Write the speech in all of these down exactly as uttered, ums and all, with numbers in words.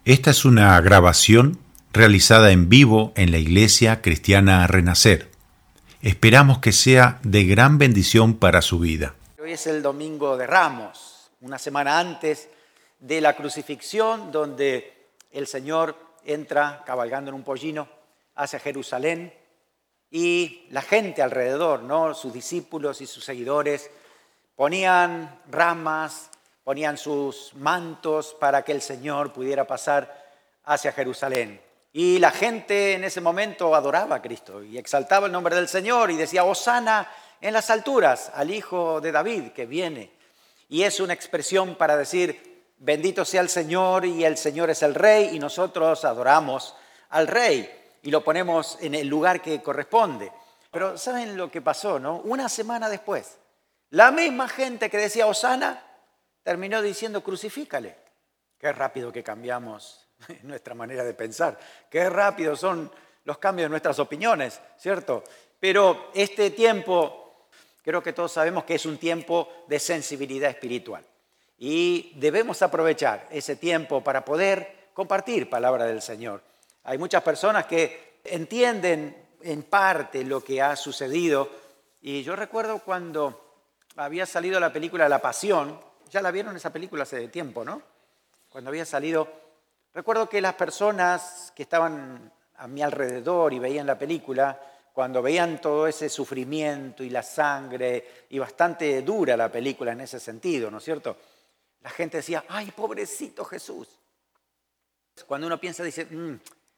Esta es una grabación realizada en vivo en la Iglesia Cristiana Renacer. Esperamos que sea de gran bendición para su vida. Hoy es el Domingo de Ramos, una semana antes de la crucifixión, donde el Señor entra cabalgando en un pollino hacia Jerusalén y la gente alrededor, ¿no? Sus discípulos y sus seguidores ponían ramas, ponían sus mantos para que el Señor pudiera pasar hacia Jerusalén. Y la gente en ese momento adoraba a Cristo y exaltaba el nombre del Señor y decía, Hosana en las alturas al Hijo de David que viene. Y es una expresión para decir, bendito sea el Señor y el Señor es el Rey y nosotros adoramos al Rey y lo ponemos en el lugar que corresponde. Pero ¿saben lo que pasó, no? Una semana después, la misma gente que decía Hosana terminó diciendo crucifícale. Qué rápido que cambiamos nuestra manera de pensar. Qué rápido son los cambios de nuestras opiniones, ¿cierto? Pero este tiempo, creo que todos sabemos que es un tiempo de sensibilidad espiritual. Y debemos aprovechar ese tiempo para poder compartir palabra del Señor. Hay muchas personas que entienden en parte lo que ha sucedido. Y yo recuerdo cuando había salido la película La Pasión. Ya la vieron esa película hace tiempo, ¿no? Cuando había salido, recuerdo que las personas que estaban a mi alrededor y veían la película, cuando veían todo ese sufrimiento y la sangre, y bastante dura la película en ese sentido, ¿no es cierto? La gente decía, ¡ay, pobrecito Jesús! Cuando uno piensa, dice, mmm,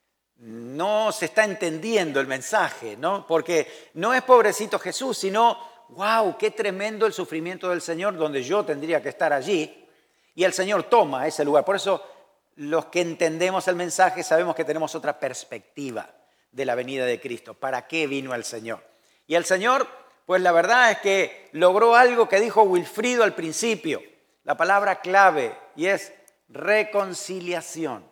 no se está entendiendo el mensaje, ¿no? Porque no es pobrecito Jesús, sino ¡wow! ¡Qué tremendo el sufrimiento del Señor, donde yo tendría que estar allí! Y el Señor toma ese lugar. Por eso los que entendemos el mensaje sabemos que tenemos otra perspectiva de la venida de Cristo. ¿Para qué vino el Señor? Y el Señor, pues la verdad es que logró algo que dijo Wilfrido al principio. La palabra clave, y es reconciliación.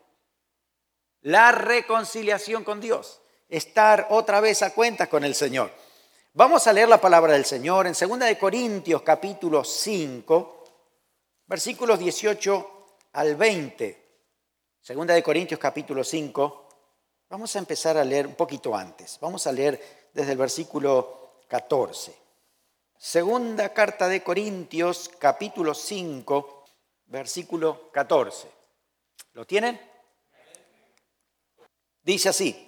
La reconciliación con Dios. Estar otra vez a cuentas con el Señor. Vamos a leer la palabra del Señor en segunda de Corintios capítulo cinco, versículos dieciocho al veinte. segunda de Corintios capítulo cinco, vamos a empezar a leer un poquito antes. Vamos a leer desde el versículo catorce. Segunda carta de Corintios capítulo cinco, versículo catorce. ¿Lo tienen? Dice así.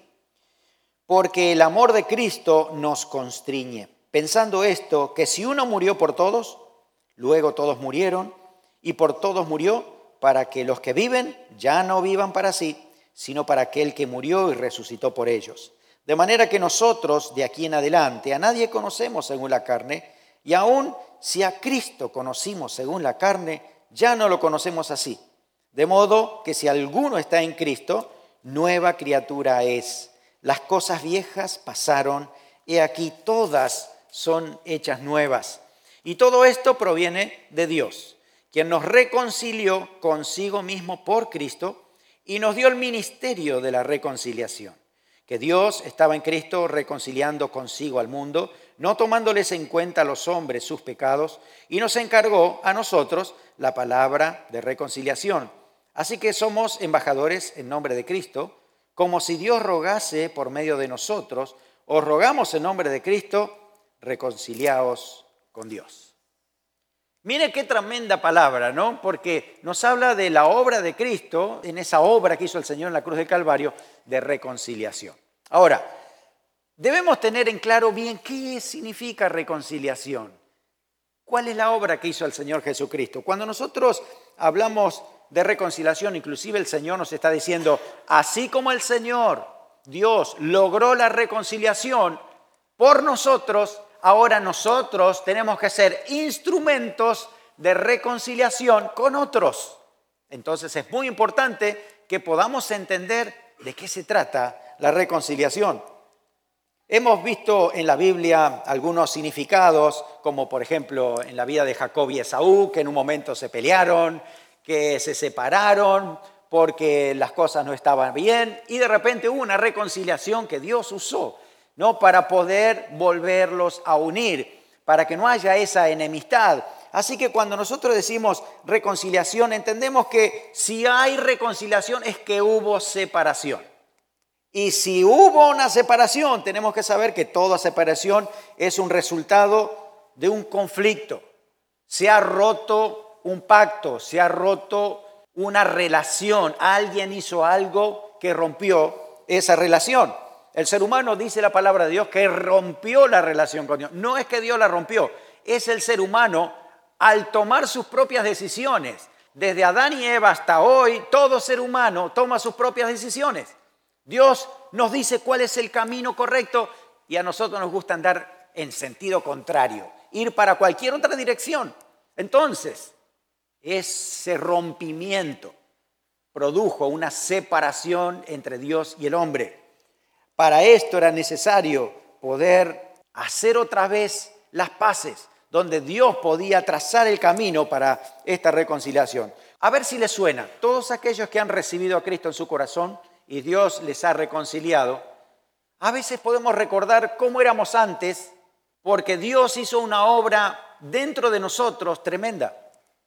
Porque el amor de Cristo nos constriñe, pensando esto, que si uno murió por todos, luego todos murieron, y por todos murió, para que los que viven ya no vivan para sí, sino para aquel que murió y resucitó por ellos. De manera que nosotros, de aquí en adelante, a nadie conocemos según la carne, y aun si a Cristo conocimos según la carne, ya no lo conocemos así. De modo que si alguno está en Cristo, nueva criatura es. Las cosas viejas pasaron, y aquí todas son hechas nuevas. Y todo esto proviene de Dios, quien nos reconcilió consigo mismo por Cristo y nos dio el ministerio de la reconciliación. Que Dios estaba en Cristo reconciliando consigo al mundo, no tomándoles en cuenta a los hombres sus pecados, y nos encargó a nosotros la palabra de reconciliación. Así que somos embajadores en nombre de Cristo, como si Dios rogase por medio de nosotros, os rogamos en nombre de Cristo, reconciliaos con Dios. Mire qué tremenda palabra, ¿no? Porque nos habla de la obra de Cristo, en esa obra que hizo el Señor en la cruz del Calvario, de reconciliación. Ahora, debemos tener en claro bien qué significa reconciliación. ¿Cuál es la obra que hizo el Señor Jesucristo? Cuando nosotros hablamos de reconciliación, inclusive el Señor nos está diciendo, así como el Señor, Dios, logró la reconciliación por nosotros, ahora nosotros tenemos que ser instrumentos de reconciliación con otros. Entonces es muy importante que podamos entender de qué se trata la reconciliación. Hemos visto en la Biblia algunos significados, como por ejemplo en la vida de Jacob y Esaú, que en un momento se pelearon, que se separaron porque las cosas no estaban bien y de repente hubo una reconciliación que Dios usó, ¿no? Para poder volverlos a unir, para que no haya esa enemistad. Así que cuando nosotros decimos reconciliación, entendemos que si hay reconciliación es que hubo separación. Y si hubo una separación, tenemos que saber que toda separación es un resultado de un conflicto. Se ha roto un pacto, se ha roto una relación. Alguien hizo algo que rompió esa relación. El ser humano, dice la palabra de Dios, que rompió la relación con Dios. No es que Dios la rompió, es el ser humano al tomar sus propias decisiones. Desde Adán y Eva hasta hoy, todo ser humano toma sus propias decisiones. Dios nos dice cuál es el camino correcto y a nosotros nos gusta andar en sentido contrario, ir para cualquier otra dirección. Entonces, ese rompimiento produjo una separación entre Dios y el hombre. Para esto era necesario poder hacer otra vez las paces, donde Dios podía trazar el camino para esta reconciliación. A ver si les suena, todos aquellos que han recibido a Cristo en su corazón y Dios les ha reconciliado, a veces podemos recordar cómo éramos antes, porque Dios hizo una obra dentro de nosotros tremenda.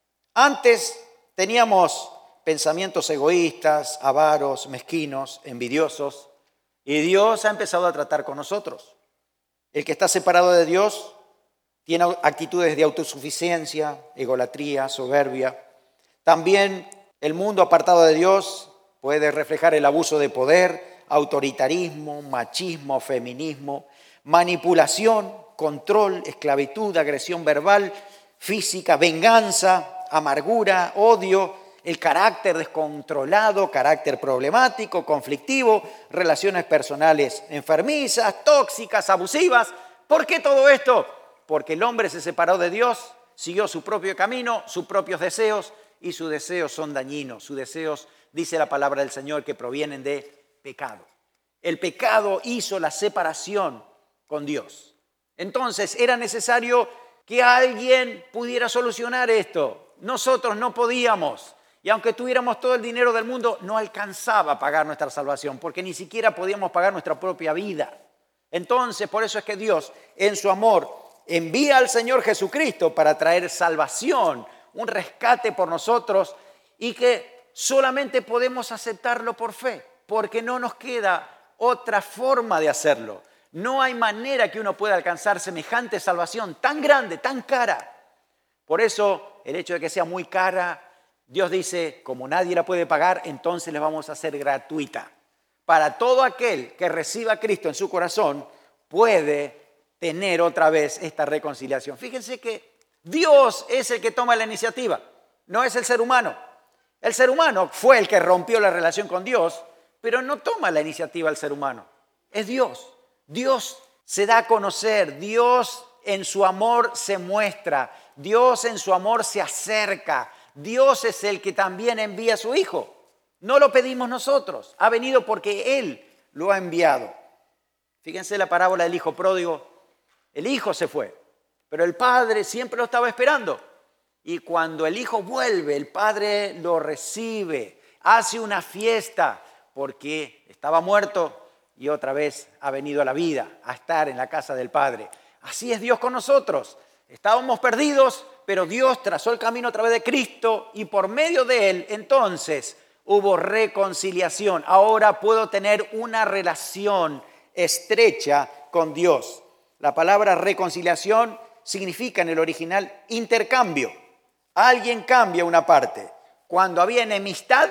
Antes teníamos pensamientos egoístas, avaros, mezquinos, envidiosos, y Dios ha empezado a tratar con nosotros. El que está separado de Dios tiene actitudes de autosuficiencia, egolatría, soberbia. También el mundo apartado de Dios puede reflejar el abuso de poder, autoritarismo, machismo, feminismo, manipulación, control, esclavitud, agresión verbal, física, venganza, amargura, odio, el carácter descontrolado, carácter problemático, conflictivo, relaciones personales enfermizas, tóxicas, abusivas. ¿Por qué todo esto? Porque el hombre se separó de Dios, siguió su propio camino, sus propios deseos, y sus deseos son dañinos. Sus deseos, dice la palabra del Señor, que provienen de pecado. El pecado hizo la separación con Dios. Entonces era necesario que alguien pudiera solucionar esto. Nosotros no podíamos. Y aunque tuviéramos todo el dinero del mundo, no alcanzaba a pagar nuestra salvación, porque ni siquiera podíamos pagar nuestra propia vida. Entonces, por eso es que Dios, en su amor, envía al Señor Jesucristo para traer salvación, un rescate por nosotros, y que solamente podemos aceptarlo por fe, porque no nos queda otra forma de hacerlo. No hay manera que uno pueda alcanzar semejante salvación tan grande, tan cara. Por eso, el hecho de que sea muy cara, Dios dice, como nadie la puede pagar, entonces la vamos a hacer gratuita. Para todo aquel que reciba a Cristo en su corazón, puede tener otra vez esta reconciliación. Fíjense que Dios es el que toma la iniciativa, no es el ser humano. El ser humano fue el que rompió la relación con Dios, pero no toma la iniciativa el ser humano. Es Dios. Dios se da a conocer, Dios en su amor se muestra, Dios en su amor se acerca. Dios es el que también envía a su Hijo. No lo pedimos nosotros, ha venido porque Él lo ha enviado. Fíjense la parábola del hijo pródigo. El hijo se fue, pero el padre siempre lo estaba esperando. Y cuando el hijo vuelve, el padre lo recibe, hace una fiesta porque estaba muerto y otra vez ha venido a la vida, a estar en la casa del Padre. Así es Dios con nosotros. Estábamos perdidos, pero Dios trazó el camino a través de Cristo y por medio de Él, entonces, hubo reconciliación. Ahora puedo tener una relación estrecha con Dios. La palabra reconciliación significa en el original intercambio. Alguien cambia una parte. Cuando había enemistad,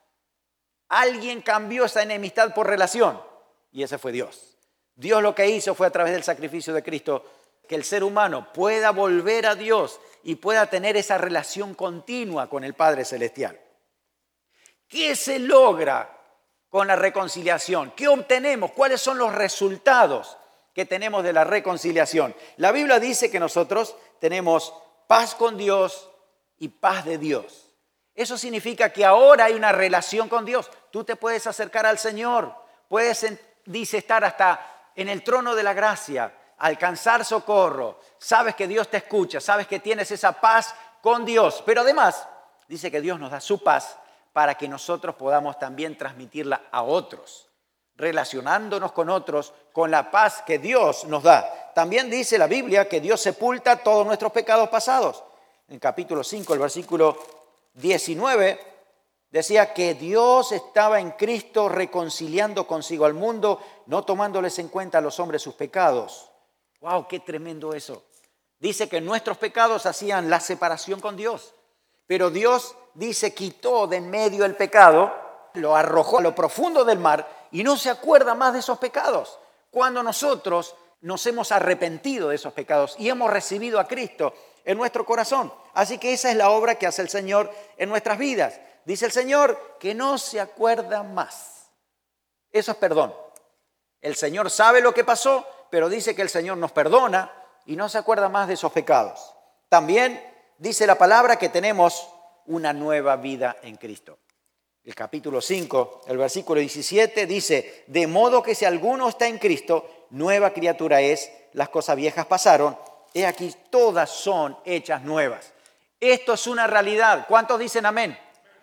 alguien cambió esa enemistad por relación. Y ese fue Dios. Dios lo que hizo fue a través del sacrificio de Cristo que el ser humano pueda volver a Dios y pueda tener esa relación continua con el Padre Celestial. ¿Qué se logra con la reconciliación? ¿Qué obtenemos? ¿Cuáles son los resultados que tenemos de la reconciliación? La Biblia dice que nosotros tenemos paz con Dios y paz de Dios. Eso significa que ahora hay una relación con Dios. Tú te puedes acercar al Señor, puedes, dice, estar hasta en el trono de la gracia, alcanzar socorro. Sabes que Dios te escucha, sabes que tienes esa paz con Dios. Pero además, dice que Dios nos da su paz para que nosotros podamos también transmitirla a otros, relacionándonos con otros con la paz que Dios nos da. También dice la Biblia que Dios sepulta todos nuestros pecados pasados. en capítulo cinco, el versículo diecinueve, decía que Dios estaba en Cristo reconciliando consigo al mundo, no tomándoles en cuenta a los hombres sus pecados. ¡Wow! ¡Qué tremendo eso! Dice que nuestros pecados hacían la separación con Dios, pero Dios dice quitó de en medio el pecado, lo arrojó a lo profundo del mar y no se acuerda más de esos pecados. Cuando nosotros nos hemos arrepentido de esos pecados y hemos recibido a Cristo en nuestro corazón. Así que esa es la obra que hace el Señor en nuestras vidas. Dice el Señor que no se acuerda más. Eso es perdón. El Señor sabe lo que pasó, pero dice que el Señor nos perdona y no se acuerda más de esos pecados. También dice la palabra que tenemos una nueva vida en Cristo. El capítulo cinco, el versículo diecisiete dice, de modo que si alguno está en Cristo, nueva criatura es, las cosas viejas pasaron, he aquí todas son hechas nuevas. Esto es una realidad. ¿Cuántos dicen amén?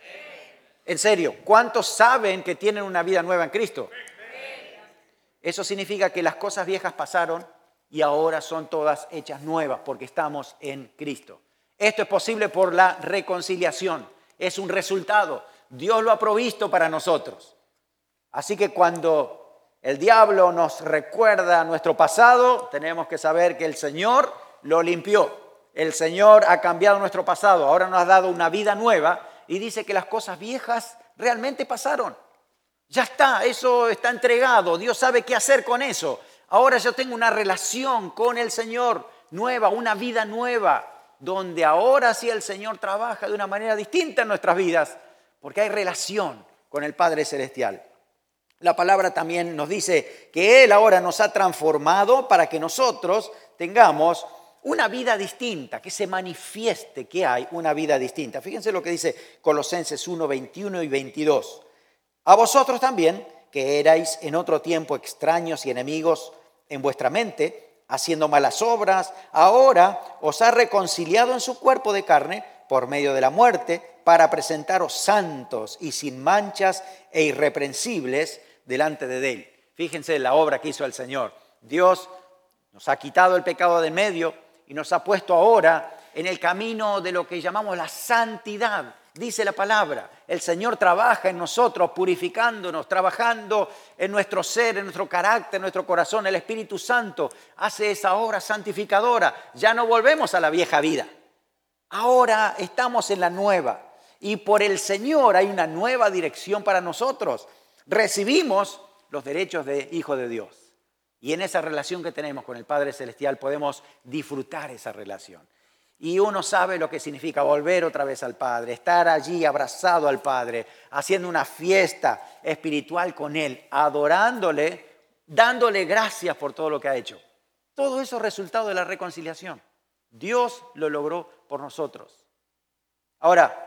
En serio, ¿cuántos saben que tienen una vida nueva en Cristo? Eso significa que las cosas viejas pasaron y ahora son todas hechas nuevas porque estamos en Cristo. Esto es posible por la reconciliación. Es un resultado. Dios lo ha provisto para nosotros. Así que cuando el diablo nos recuerda nuestro pasado, tenemos que saber que el Señor lo limpió. El Señor ha cambiado nuestro pasado. Ahora nos ha dado una vida nueva y dice que las cosas viejas realmente pasaron. Ya está, eso está entregado. Dios sabe qué hacer con eso. Ahora yo tengo una relación con el Señor nueva, una vida nueva, donde ahora sí el Señor trabaja de una manera distinta en nuestras vidas, porque hay relación con el Padre Celestial. La palabra también nos dice que Él ahora nos ha transformado para que nosotros tengamos una vida distinta, que se manifieste que hay una vida distinta. Fíjense lo que dice Colosenses uno, veintiuno y veintidós. A vosotros también, que erais en otro tiempo extraños y enemigos en vuestra mente, haciendo malas obras, ahora os ha reconciliado en su cuerpo de carne por medio de la muerte, para presentaros santos y sin manchas e irreprensibles delante de Él. Fíjense la obra que hizo el Señor. Dios nos ha quitado el pecado de en medio y nos ha puesto ahora en el camino de lo que llamamos la santidad. Dice la palabra, el Señor trabaja en nosotros, purificándonos, trabajando en nuestro ser, en nuestro carácter, en nuestro corazón. El Espíritu Santo hace esa obra santificadora. Ya no volvemos a la vieja vida. Ahora estamos en la nueva. Y por el Señor hay una nueva dirección para nosotros. Recibimos los derechos de hijo de Dios. Y en esa relación que tenemos con el Padre Celestial podemos disfrutar esa relación. Y uno sabe lo que significa volver otra vez al Padre, estar allí abrazado al Padre, haciendo una fiesta espiritual con Él, adorándole, dándole gracias por todo lo que ha hecho. Todo eso es resultado de la reconciliación. Dios lo logró por nosotros. Ahora,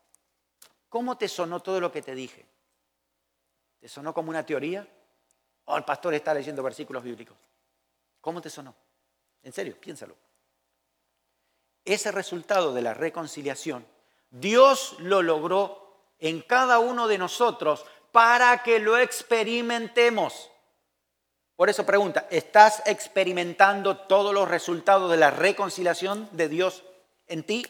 ¿cómo te sonó todo lo que te dije? ¿Te sonó como una teoría? ¿O el pastor está leyendo versículos bíblicos? ¿Cómo te sonó? En serio, piénsalo. Ese resultado de la reconciliación, Dios lo logró en cada uno de nosotros para que lo experimentemos. Por eso pregunta, ¿estás experimentando todos los resultados de la reconciliación de Dios en ti?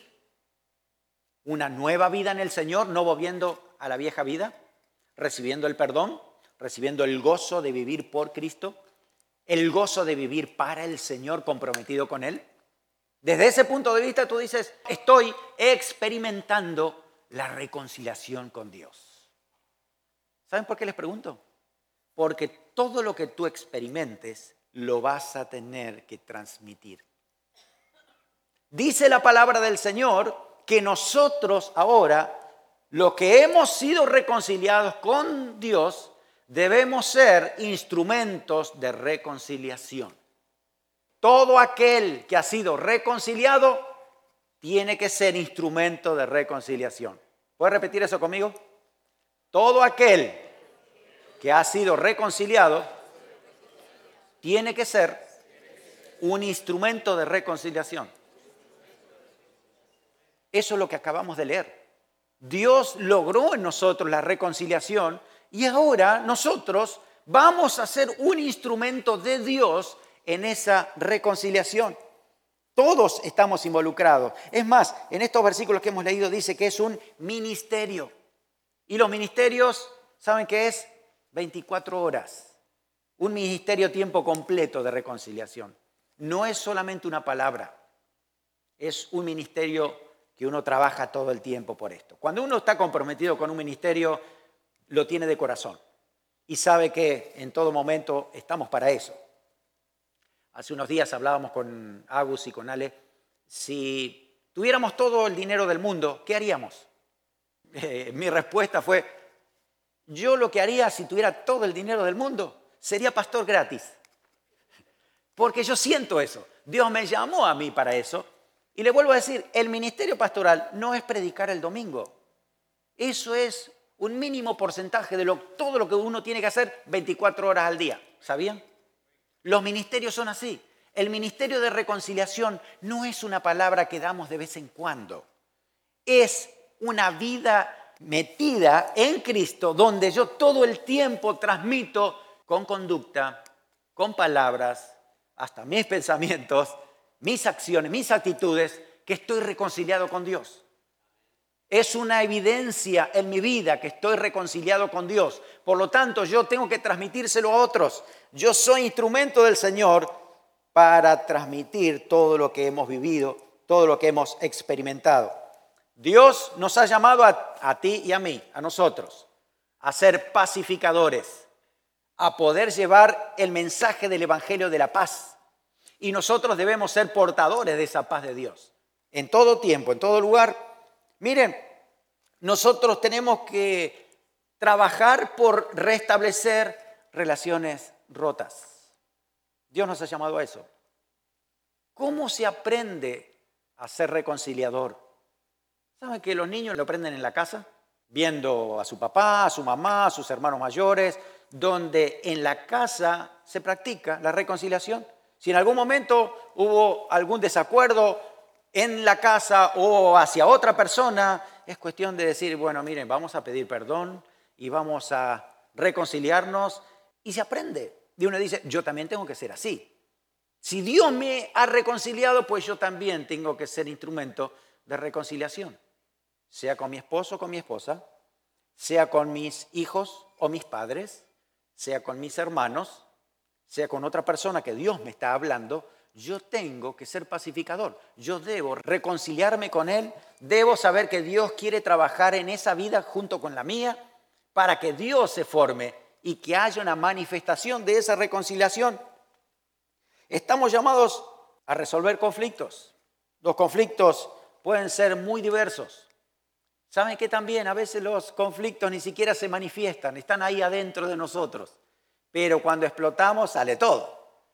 Una nueva vida en el Señor, no volviendo a la vieja vida, recibiendo el perdón, recibiendo el gozo de vivir por Cristo, el gozo de vivir para el Señor comprometido con Él. Desde ese punto de vista tú dices, estoy experimentando la reconciliación con Dios. ¿Saben por qué les pregunto? Porque todo lo que tú experimentes lo vas a tener que transmitir. Dice la palabra del Señor que nosotros ahora, los que hemos sido reconciliados con Dios, debemos ser instrumentos de reconciliación. Todo aquel que ha sido reconciliado tiene que ser instrumento de reconciliación. ¿Puedes repetir eso conmigo? Todo aquel que ha sido reconciliado tiene que ser un instrumento de reconciliación. Eso es lo que acabamos de leer. Dios logró en nosotros la reconciliación y ahora nosotros vamos a ser un instrumento de Dios en esa reconciliación. Todos estamos involucrados. Es más, en estos versículos que hemos leído dice que es un ministerio. Y los ministerios, ¿saben qué es? veinticuatro horas. Un ministerio a tiempo completo de reconciliación. No es solamente una palabra. Es un ministerio que uno trabaja todo el tiempo por esto. Cuando uno está comprometido con un ministerio, lo tiene de corazón. Y sabe que en todo momento estamos para eso. Hace unos días hablábamos con Agus y con Ale. Si tuviéramos todo el dinero del mundo, ¿qué haríamos? Eh, mi respuesta fue, yo lo que haría si tuviera todo el dinero del mundo sería pastor gratis. Porque yo siento eso. Dios me llamó a mí para eso. Y le vuelvo a decir, el ministerio pastoral no es predicar el domingo. Eso es un mínimo porcentaje de lo, todo lo que uno tiene que hacer veinticuatro horas al día. ¿Sabían? Los ministerios son así. El ministerio de reconciliación no es una palabra que damos de vez en cuando. Es una vida metida en Cristo donde yo todo el tiempo transmito con conducta, con palabras, hasta mis pensamientos, mis acciones, mis actitudes, que estoy reconciliado con Dios. Es una evidencia en mi vida que estoy reconciliado con Dios. Por lo tanto, yo tengo que transmitírselo a otros. Yo soy instrumento del Señor para transmitir todo lo que hemos vivido, todo lo que hemos experimentado. Dios nos ha llamado a, a ti y a mí, a nosotros, a ser pacificadores, a poder llevar el mensaje del Evangelio de la paz. Y nosotros debemos ser portadores de esa paz de Dios. En todo tiempo, en todo lugar. Miren, nosotros tenemos que trabajar por restablecer relaciones rotas. Dios nos ha llamado a eso. ¿Cómo se aprende a ser reconciliador? ¿Saben que los niños lo aprenden en la casa? Viendo a su papá, a su mamá, a sus hermanos mayores, donde en la casa se practica la reconciliación. Si en algún momento hubo algún desacuerdo en la casa o hacia otra persona, es cuestión de decir, bueno, miren, vamos a pedir perdón y vamos a reconciliarnos. Y se aprende. Y uno dice, yo también tengo que ser así. Si Dios me ha reconciliado, pues yo también tengo que ser instrumento de reconciliación. Sea con mi esposo o con mi esposa, sea con mis hijos o mis padres, sea con mis hermanos, sea con otra persona que Dios me está hablando, yo tengo que ser pacificador. Yo debo reconciliarme con Él, debo saber que Dios quiere trabajar en esa vida junto con la mía para que Dios se forme y que haya una manifestación de esa reconciliación. Estamos llamados a resolver conflictos. Los conflictos pueden ser muy diversos. ¿Saben que también a veces los conflictos ni siquiera se manifiestan, están ahí adentro de nosotros? Pero cuando explotamos sale todo.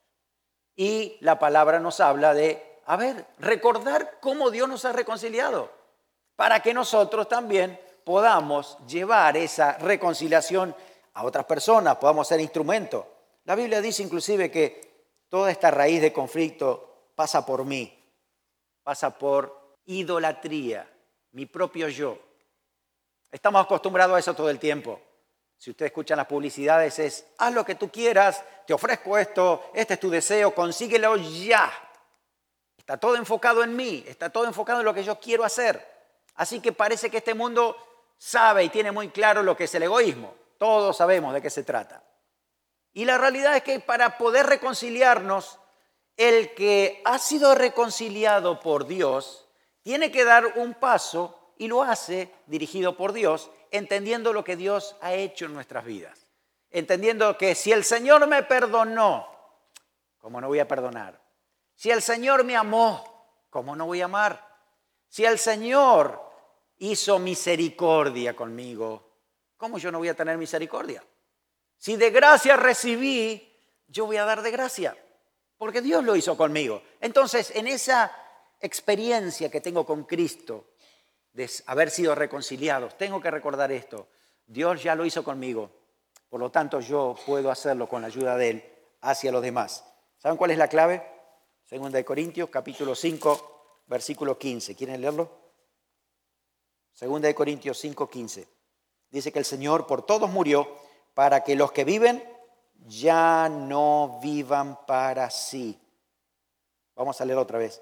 Y la palabra nos habla de, a ver, recordar cómo Dios nos ha reconciliado, para que nosotros también podamos llevar esa reconciliación a otras personas, podamos ser instrumento. La Biblia dice inclusive que toda esta raíz de conflicto pasa por mí, pasa por idolatría, mi propio yo. Estamos acostumbrados a eso todo el tiempo. Si ustedes escuchan las publicidades es, haz lo que tú quieras, te ofrezco esto, este es tu deseo, consíguelo ya. Está todo enfocado en mí, está todo enfocado en lo que yo quiero hacer. Así que parece que este mundo sabe y tiene muy claro lo que es el egoísmo. Todos sabemos de qué se trata. Y la realidad es que para poder reconciliarnos, el que ha sido reconciliado por Dios tiene que dar un paso y lo hace dirigido por Dios, entendiendo lo que Dios ha hecho en nuestras vidas. Entendiendo que si el Señor me perdonó, ¿cómo no voy a perdonar? Si el Señor me amó, ¿cómo no voy a amar? Si el Señor hizo misericordia conmigo, ¿cómo yo no voy a tener misericordia? Si de gracia recibí, yo voy a dar de gracia, porque Dios lo hizo conmigo. Entonces, en esa experiencia que tengo con Cristo, de haber sido reconciliados, tengo que recordar esto. Dios ya lo hizo conmigo, por lo tanto yo puedo hacerlo con la ayuda de Él hacia los demás. ¿Saben cuál es la clave? Segunda de Corintios, capítulo cinco, versículo quince. ¿Quieren leerlo? Segunda de Corintios cinco, quince. Dice que el Señor por todos murió para que los que viven ya no vivan para sí. Vamos a leer otra vez.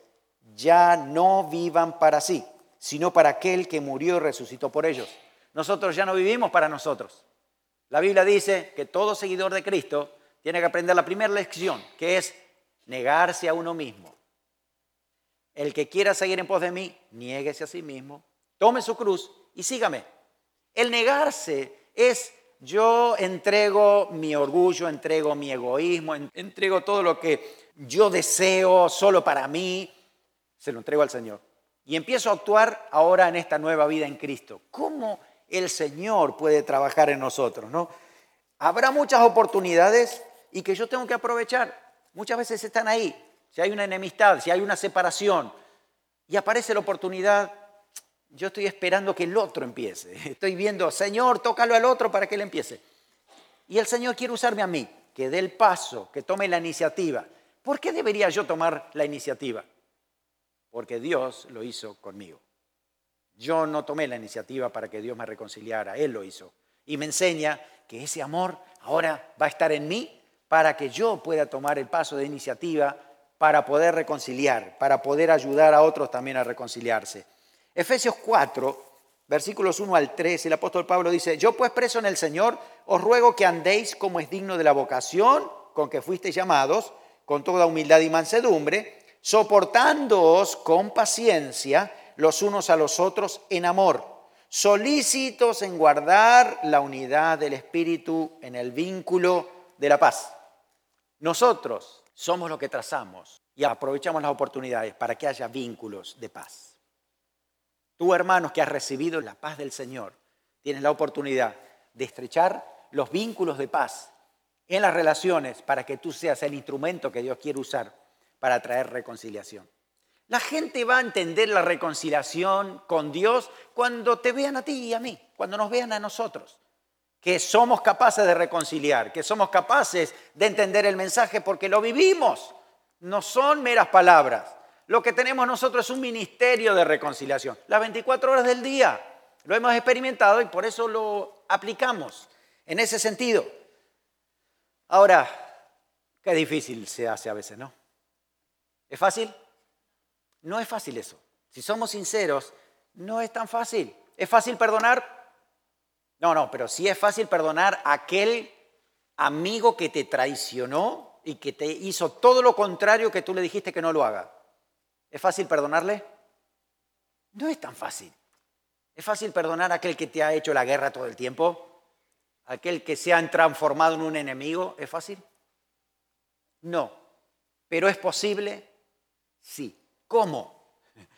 ya no vivan para sí, sino para aquel que murió y resucitó por ellos. Nosotros ya no vivimos para nosotros. La Biblia dice que todo seguidor de Cristo tiene que aprender la primera lección, que es negarse a uno mismo. El que quiera seguir en pos de mí, niéguese a sí mismo, tome su cruz y sígame. El negarse es yo entrego mi orgullo, entrego mi egoísmo, entrego todo lo que yo deseo solo para mí, se lo entrego al Señor. Y empiezo a actuar ahora en esta nueva vida en Cristo. ¿Cómo el Señor puede trabajar en nosotros, ¿no? Habrá muchas oportunidades y que yo tengo que aprovechar. Muchas veces están ahí. Si hay una enemistad, si hay una separación y aparece la oportunidad, yo estoy esperando que el otro empiece. Estoy viendo, Señor, tócalo al otro para que él empiece. Y el Señor quiere usarme a mí, que dé el paso, que tome la iniciativa. ¿Por qué debería yo tomar la iniciativa? Porque Dios lo hizo conmigo. Yo no tomé la iniciativa para que Dios me reconciliara, Él lo hizo. Y me enseña que ese amor ahora va a estar en mí para que yo pueda tomar el paso de iniciativa para poder reconciliar, para poder ayudar a otros también a reconciliarse. Efesios cuatro, versículos uno al tres, el apóstol Pablo dice, yo pues preso en el Señor, os ruego que andéis como es digno de la vocación con que fuisteis llamados, con toda humildad y mansedumbre, soportándoos con paciencia los unos a los otros en amor, solícitos en guardar la unidad del Espíritu en el vínculo de la paz. Nosotros somos los que trazamos y aprovechamos las oportunidades para que haya vínculos de paz. Tú, hermanos, que has recibido la paz del Señor, tienes la oportunidad de estrechar los vínculos de paz en las relaciones para que tú seas el instrumento que Dios quiere usar para traer reconciliación. La gente va a entender la reconciliación con Dios cuando te vean a ti y a mí, cuando nos vean a nosotros, que somos capaces de reconciliar, que somos capaces de entender el mensaje porque lo vivimos, no son meras palabras. Lo que tenemos nosotros es un ministerio de reconciliación, las veinticuatro horas del día. Lo hemos experimentado y por eso lo aplicamos en ese sentido. Ahora, qué difícil se hace a veces, ¿no? ¿Es fácil? No es fácil eso. Si somos sinceros, no es tan fácil. ¿Es fácil perdonar? No, no, pero sí es fácil perdonar a aquel amigo que te traicionó y que te hizo todo lo contrario que tú le dijiste que no lo haga. ¿Es fácil perdonarle? No es tan fácil. ¿Es fácil perdonar a aquel que te ha hecho la guerra todo el tiempo? ¿Aquel que se ha transformado en un enemigo? ¿Es fácil? No. ¿Pero es posible? Sí. ¿Cómo?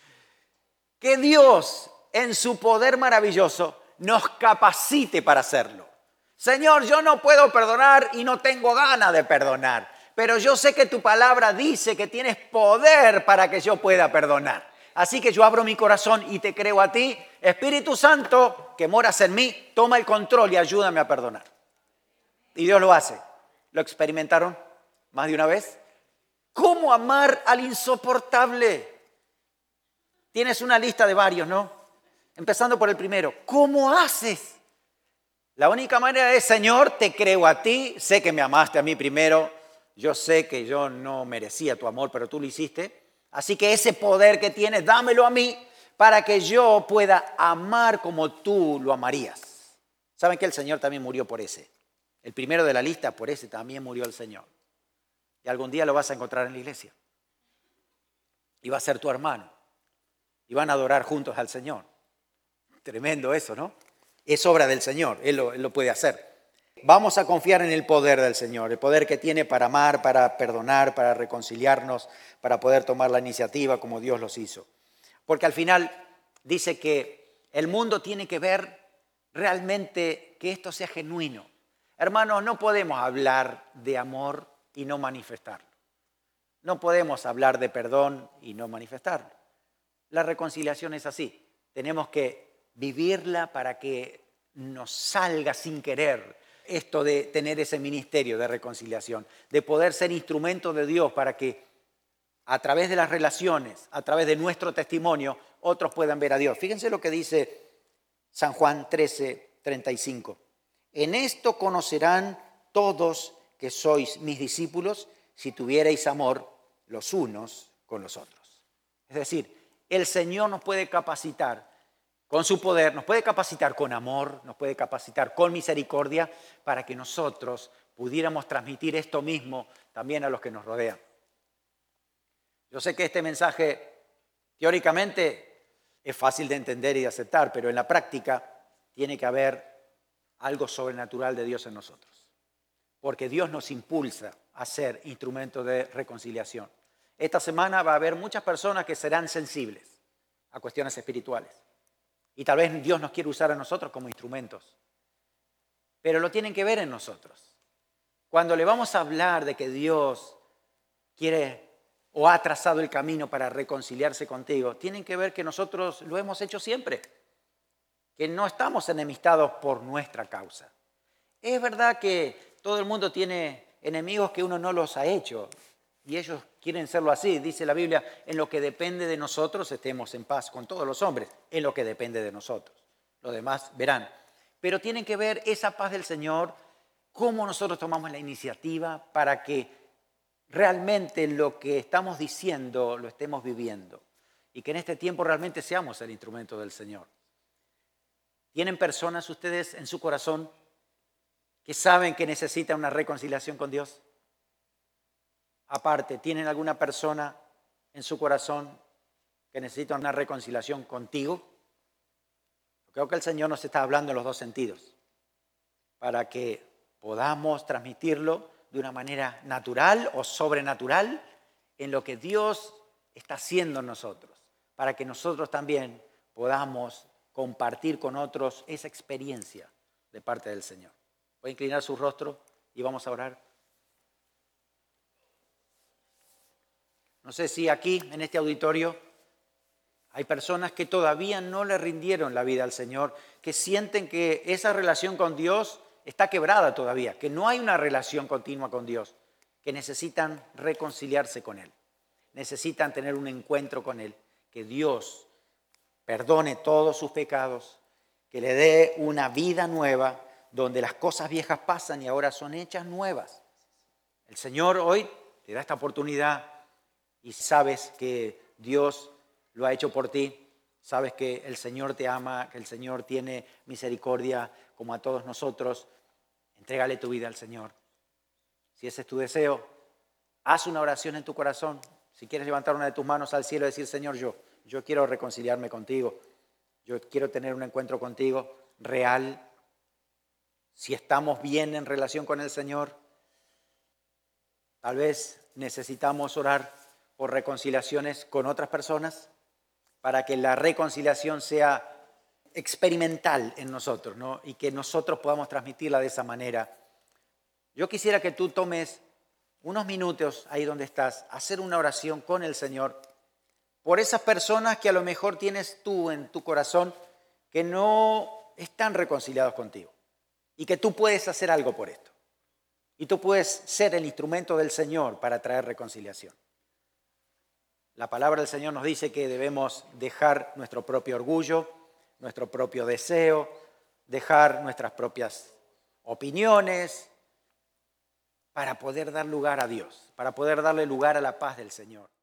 Que Dios, en su poder maravilloso, nos capacite para hacerlo. Señor, yo no puedo perdonar y no tengo ganas de perdonar, pero yo sé que tu palabra dice que tienes poder para que yo pueda perdonar. Así que yo abro mi corazón y te creo a ti. Espíritu Santo, que moras en mí, toma el control y ayúdame a perdonar. Y Dios lo hace. ¿Lo experimentaron más de una vez? ¿Cómo amar al insoportable? Tienes una lista de varios, ¿no? Empezando por el primero. ¿Cómo haces? La única manera es, Señor, te creo a ti, sé que me amaste a mí primero, yo sé que yo no merecía tu amor, pero tú lo hiciste. Así que ese poder que tienes, dámelo a mí para que yo pueda amar como tú lo amarías. ¿Saben que el Señor también murió por ese? El primero de la lista, por ese también murió el Señor. Y algún día lo vas a encontrar en la iglesia. Y va a ser tu hermano. Y van a adorar juntos al Señor. Tremendo eso, ¿no? Es obra del Señor, Él lo, Él lo puede hacer. Vamos a confiar en el poder del Señor, el poder que tiene para amar, para perdonar, para reconciliarnos, para poder tomar la iniciativa como Dios los hizo. Porque al final dice que el mundo tiene que ver realmente que esto sea genuino. Hermanos, no podemos hablar de amor y no manifestarlo. No podemos hablar de perdón y no manifestarlo. La reconciliación es así. Tenemos que vivirla para que nos salga sin querer esto de tener ese ministerio de reconciliación, de poder ser instrumento de Dios para que a través de las relaciones, a través de nuestro testimonio, otros puedan ver a Dios. Fíjense lo que dice San Juan trece, treinta y cinco. En esto conocerán todos que sois mis discípulos si tuvierais amor los unos con los otros. Es decir, el Señor nos puede capacitar con su poder, nos puede capacitar con amor, nos puede capacitar con misericordia para que nosotros pudiéramos transmitir esto mismo también a los que nos rodean. Yo sé que este mensaje teóricamente es fácil de entender y de aceptar, pero en la práctica tiene que haber algo sobrenatural de Dios en nosotros. Porque Dios nos impulsa a ser instrumentos de reconciliación. Esta semana va a haber muchas personas que serán sensibles a cuestiones espirituales. Y tal vez Dios nos quiere usar a nosotros como instrumentos. Pero lo tienen que ver en nosotros. Cuando le vamos a hablar de que Dios quiere o ha trazado el camino para reconciliarse contigo, tienen que ver que nosotros lo hemos hecho siempre. Que no estamos enemistados por nuestra causa. Es verdad que todo el mundo tiene enemigos que uno no los ha hecho. Y ellos quieren serlo así. Dice la Biblia, en lo que depende de nosotros estemos en paz con todos los hombres. En lo que depende de nosotros. Los demás verán. Pero tienen que ver esa paz del Señor, cómo nosotros tomamos la iniciativa para que realmente lo que estamos diciendo lo estemos viviendo. Y que en este tiempo realmente seamos el instrumento del Señor. ¿Tienen personas ustedes en su corazón que saben que necesitan una reconciliación con Dios? Aparte, ¿tienen alguna persona en su corazón que necesita una reconciliación contigo? Creo que el Señor nos está hablando en los dos sentidos, para que podamos transmitirlo de una manera natural o sobrenatural en lo que Dios está haciendo en nosotros, para que nosotros también podamos compartir con otros esa experiencia de parte del Señor. Voy a inclinar su rostro y vamos a orar. No sé si aquí, en este auditorio, hay personas que todavía no le rindieron la vida al Señor, que sienten que esa relación con Dios está quebrada todavía, que no hay una relación continua con Dios, que necesitan reconciliarse con Él, necesitan tener un encuentro con Él, que Dios perdone todos sus pecados, que le dé una vida nueva, donde las cosas viejas pasan y ahora son hechas nuevas. El Señor hoy te da esta oportunidad. Y sabes que Dios lo ha hecho por ti, sabes que el Señor te ama, que el Señor tiene misericordia como a todos nosotros. Entrégale tu vida al Señor. Si ese es tu deseo, haz una oración en tu corazón. Si quieres levantar una de tus manos al cielo y decir, Señor, yo, yo quiero reconciliarme contigo. Yo quiero tener un encuentro contigo real. Si estamos bien en relación con el Señor, tal vez necesitamos orar por reconciliaciones con otras personas, para que la reconciliación sea experimental en nosotros, ¿no? Y que nosotros podamos transmitirla de esa manera. Yo quisiera que tú tomes unos minutos ahí donde estás, hacer una oración con el Señor por esas personas que a lo mejor tienes tú en tu corazón que no están reconciliados contigo y que tú puedes hacer algo por esto. Y tú puedes ser el instrumento del Señor para traer reconciliación. La palabra del Señor nos dice que debemos dejar nuestro propio orgullo, nuestro propio deseo, dejar nuestras propias opiniones para poder dar lugar a Dios, para poder darle lugar a la paz del Señor.